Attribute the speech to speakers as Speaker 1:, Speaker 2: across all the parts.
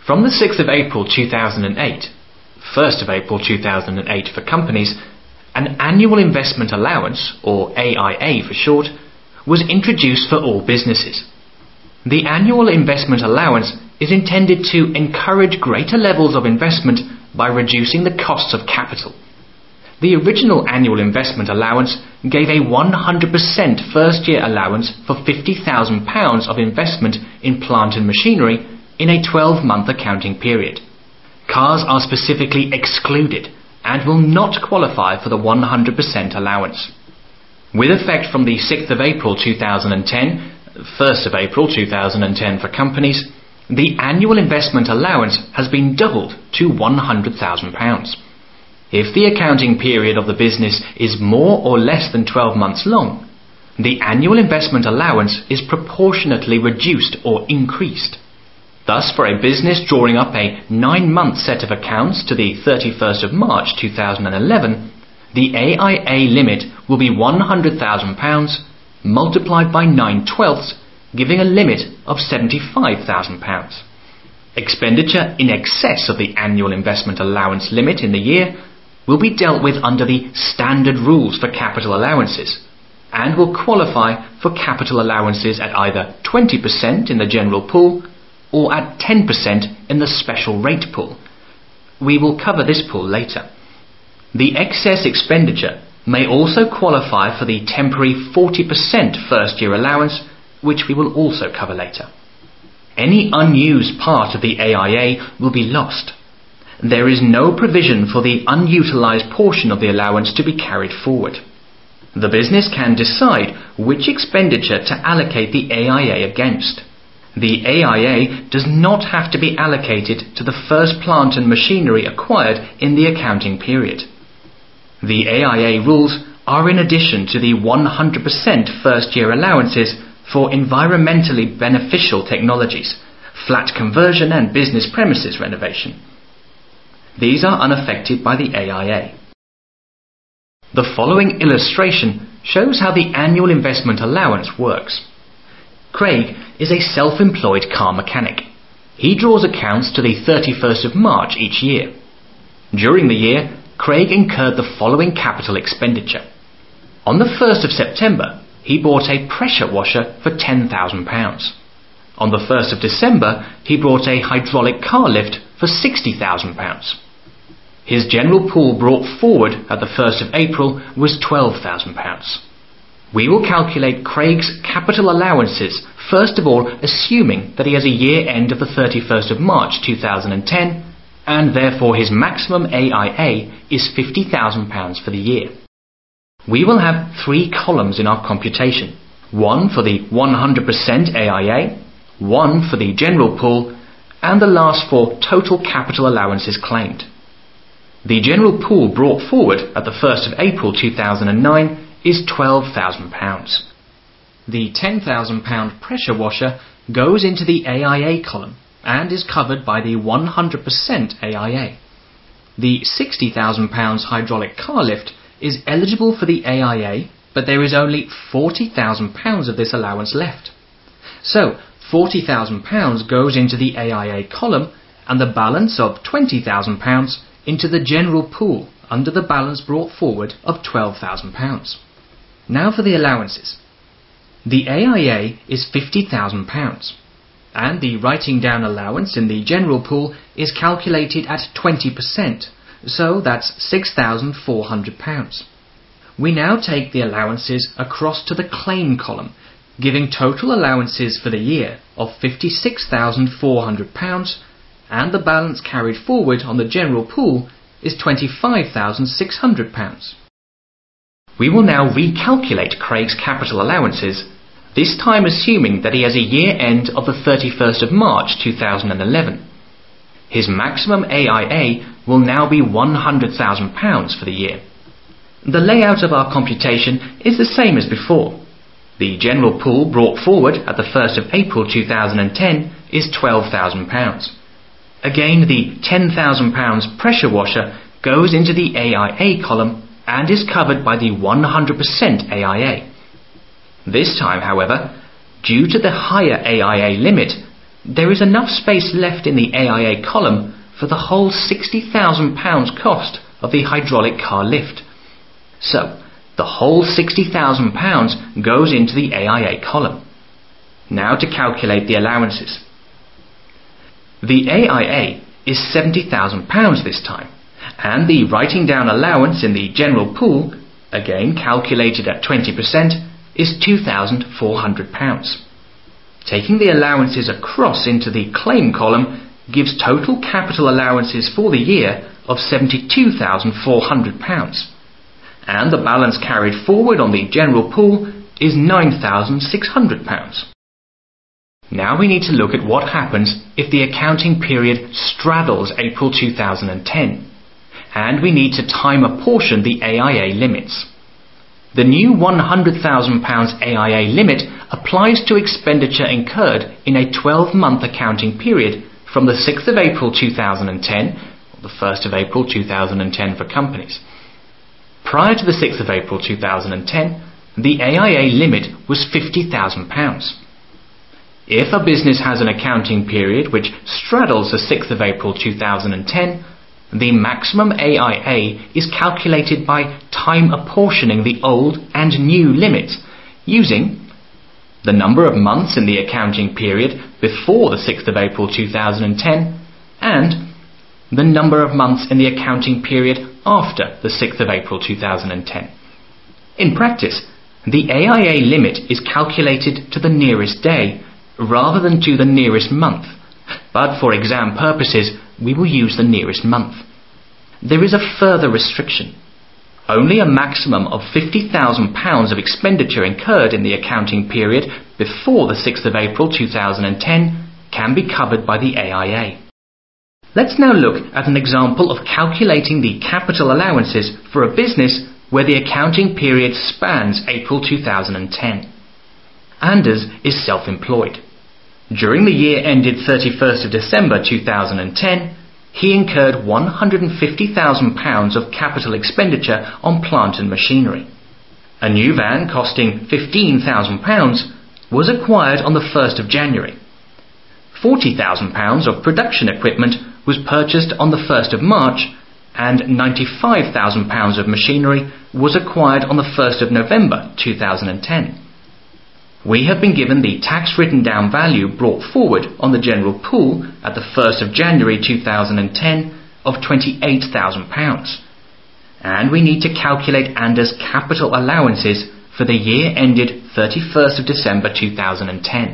Speaker 1: From the 6th of April 2008, 1st of April 2008 for companies, an annual investment allowance, or AIA for short, was introduced for all businesses. The annual investment allowance is intended to encourage greater levels of investment by reducing the costs of capital. The original annual investment allowance gave a 100% first-year allowance for £50,000 of investment in plant and machinery in a 12-month accounting period. Cars are specifically excluded and will not qualify for the 100% allowance. With effect from the 6th of April 2010, 1st of April 2010 for companies, the annual investment allowance has been doubled to £100,000. If the accounting period of the business is more or less than 12 months long, the annual investment allowance is proportionately reduced or increased. Thus, for a business drawing up a 9-month set of accounts to the 31st of March 2011, the AIA limit will be £100,000 multiplied by 9/12, giving a limit of £75,000. Expenditure in excess of the annual investment allowance limit in the year will be dealt with under the standard rules for capital allowances and will qualify for capital allowances at either 20% in the general pool or at 10% in the special rate pool. We will cover this pool later. The excess expenditure may also qualify for the temporary 40% first-year allowance, which we will also cover later. Any unused part of the AIA will be lost. There is no provision for the unutilized portion of the allowance to be carried forward. The business can decide which expenditure to allocate the AIA against. The AIA does not have to be allocated to the first plant and machinery acquired in the accounting period. The AIA rules are in addition to the 100% first-year allowances for environmentally beneficial technologies, flat conversion and business premises renovation. These are unaffected by the AIA. The following illustration shows how the annual investment allowance works. Craig is a self-employed car mechanic. He draws accounts to the 31st of March each year. During the year, Craig incurred the following capital expenditure. On the 1st of September, he bought a pressure washer for £10,000. On the 1st of December, he bought a hydraulic car lift for £60,000. His general pool brought forward at the 1st of April was £12,000. We will calculate Craig's capital allowances, first of all assuming that he has a year end of the 31st of March 2010, and therefore his maximum AIA is £50,000 for the year. We will have 3 columns in our computation, one for the 100% AIA, one for the general pool, and the last for total capital allowances claimed. The general pool brought forward at the 1st of April 2009 is £12,000. The £10,000 pressure washer goes into the AIA column and is covered by the 100% AIA. The £60,000 hydraulic car lift is eligible for the AIA, but there is only £40,000 of this allowance left. So, £40,000 goes into the AIA column and the balance of £20,000 into the general pool under the balance brought forward of £12,000. Now for the allowances. The AIA is £50,000 and the writing down allowance in the general pool is calculated at 20%, so that's £6,400. We now take the allowances across to the claim column, giving total allowances for the year of £56,400, and the balance carried forward on the general pool is £25,600. We will now recalculate Craig's capital allowances, this time assuming that he has a year end of the 31st of March 2011. His maximum AIA will now be £100,000 for the year. The layout of our computation is the same as before. The general pool brought forward at the 1st of April 2010 is £12,000. Again, the £10,000 pressure washer goes into the AIA column and is covered by the 100% AIA. This time, however, due to the higher AIA limit, there is enough space left in the AIA column for the whole £60,000 cost of the hydraulic car lift. So, the whole £60,000 goes into the AIA column. Now to calculate the allowances. The AIA is £70,000 this time, and the writing down allowance in the general pool, again calculated at 20%, is £2,400. Taking the allowances across into the claim column gives total capital allowances for the year of £72,400, and the balance carried forward on the general pool is £9,600. Now we need to look at what happens if the accounting period straddles April 2010, and we need to time apportion the AIA limits. The new £100,000 AIA limit applies to expenditure incurred in a 12-month accounting period from the 6th of April 2010, or the 1st of April 2010 for companies. Prior to the 6th of April 2010, the AIA limit was £50,000. If a business has an accounting period which straddles the 6th of April 2010, the maximum AIA is calculated by time apportioning the old and new limits using the number of months in the accounting period before the 6th of April 2010 and the number of months in the accounting period after the 6th of April 2010. In practice, the AIA limit is calculated to the nearest day rather than to the nearest month, but for exam purposes we will use the nearest month. There is a further restriction. Only a maximum of £50,000 of expenditure incurred in the accounting period before the 6th of April 2010 can be covered by the AIA. Let's now look at an example of calculating the capital allowances for a business where the accounting period spans April 2010. Anders is self-employed. During the year ended 31st of December 2010, he incurred £150,000 of capital expenditure on plant and machinery. A new van costing £15,000 was acquired on the 1st of January. £40,000 of production equipment was purchased on the 1st of March, and £95,000 of machinery was acquired on the 1st of November 2010. We have been given the tax written down value brought forward on the general pool at the 1st of January 2010 of £28,000, and we need to calculate Anders' capital allowances for the year ended 31st of December 2010.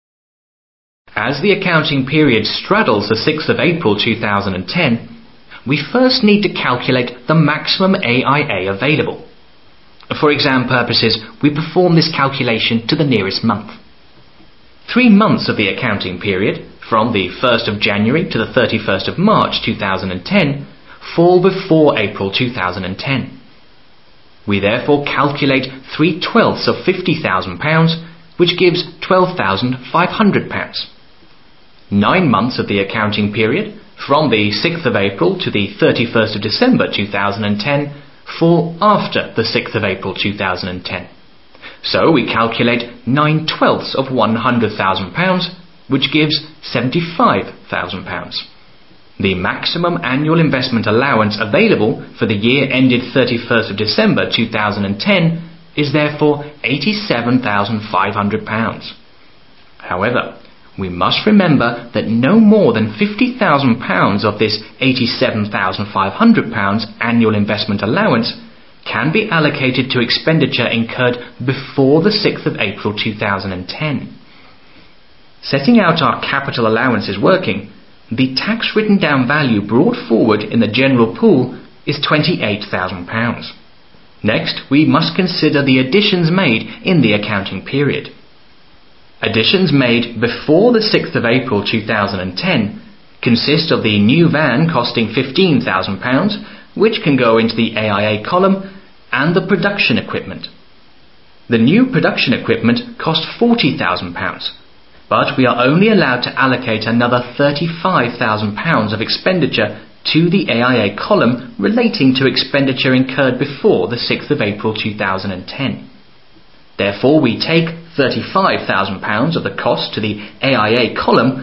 Speaker 1: As the accounting period straddles the 6th of April 2010, we first need to calculate the maximum AIA available. For exam purposes, we perform this calculation to the nearest month. 3 months of the accounting period, from the 1st of January to the 31st of March 2010, fall before April 2010. We therefore calculate 3/12 of £50,000, which gives £12,500. 9 months of the accounting period, from the 6th of April to the 31st of December 2010, fall after the 6th of April 2010. So we calculate 9/12 of £100,000, which gives £75,000. The maximum annual investment allowance available for the year ended 31st of December 2010 is therefore £87,500. However, we must remember that no more than £50,000 of this £87,500 annual investment allowance can be allocated to expenditure incurred before the 6th of April 2010. Setting out our capital allowances working, the tax written down value brought forward in the general pool is £28,000. Next, we must consider the additions made in the accounting period. Additions made before the 6th of April 2010 consist of the new van costing £15,000, which can go into the AIA column, and the production equipment. The new production equipment cost £40,000, but we are only allowed to allocate another £35,000 of expenditure to the AIA column relating to expenditure incurred before the 6th of April 2010. Therefore, we take £35,000 of the cost to the AIA column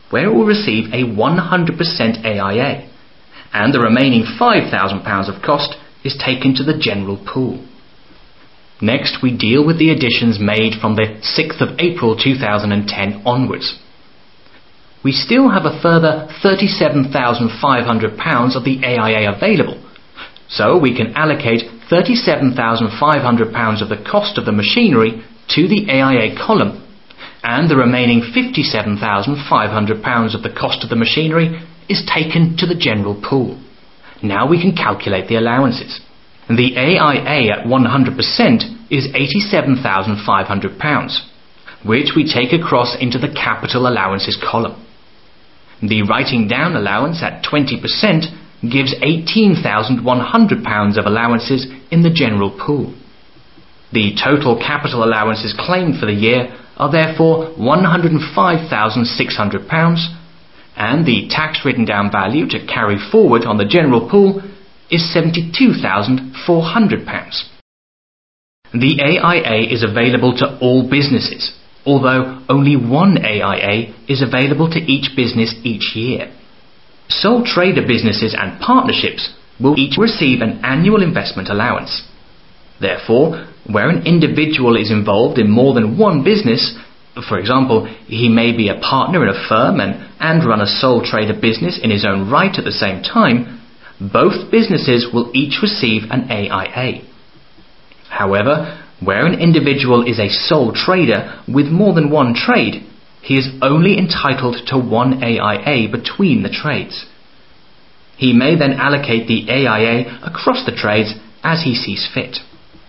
Speaker 1: where it will receive a 100% AIA, and the remaining £5,000 of cost is taken to the general pool. Next, we deal with the additions made from the 6th of April 2010 onwards. We still have a further £37,500 of the AIA available, so we can allocate £37,500 of the cost of the machinery to the AIA column, and the remaining £57,500 of the cost of the machinery is taken to the general pool. Now we can calculate the allowances. The AIA at 100% is £87,500, which we take across into the capital allowances column. The writing down allowance at 20% gives £18,100 of allowances in the general pool. The total capital allowances claimed for the year are therefore £105,600, and the tax written down value to carry forward on the general pool is £72,400. The AIA is available to all businesses, although only one AIA is available to each business each year. Sole trader businesses and partnerships will each receive an annual investment allowance. Therefore, where an individual is involved in more than one business, for example, he may be a partner in a firm and run a sole trader business in his own right at the same time, both businesses will each receive an AIA. However, where an individual is a sole trader with more than one trade, he is only entitled to one AIA between the trades. He may then allocate the AIA across the trades as he sees fit.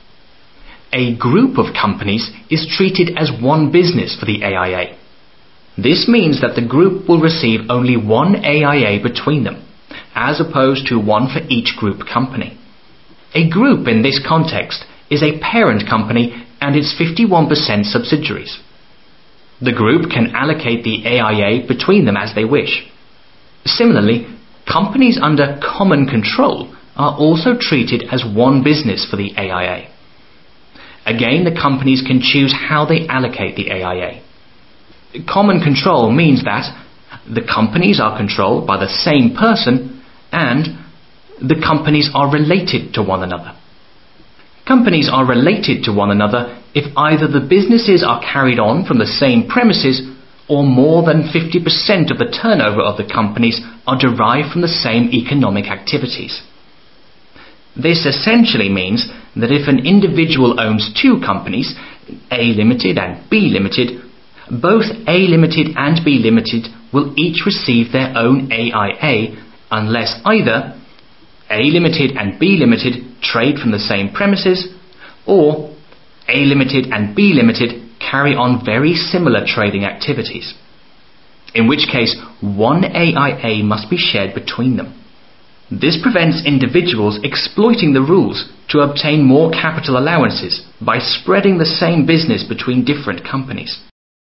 Speaker 1: A group of companies is treated as one business for the AIA. This means that the group will receive only one AIA between them, as opposed to one for each group company. A group in this context is a parent company and its 51% subsidiaries. The group can allocate the AIA between them as they wish. Similarly, companies under common control are also treated as one business for the AIA. Again, the companies can choose how they allocate the AIA. Common control means that the companies are controlled by the same person and the companies are related to one another. Companies are related to one another if either the businesses are carried on from the same premises or more than 50% of the turnover of the companies are derived from the same economic activities. This essentially means that if an individual owns two companies, A Limited and B Limited, both A Limited and B Limited will each receive their own AIA unless either A Limited and B Limited trade from the same premises, or A Limited and B Limited carry on very similar trading activities, in which case one AIA must be shared between them. This prevents individuals exploiting the rules to obtain more capital allowances by spreading the same business between different companies.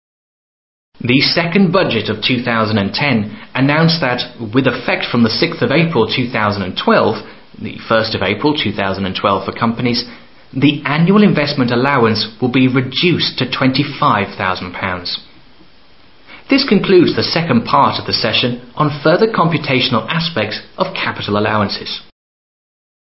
Speaker 1: The second budget of 2010 announced that, with effect from the 6th of April 2012, the 1st of April 2012 for companies, the annual investment allowance will be reduced to £25,000. This concludes the second part of the session on further computational aspects of capital allowances.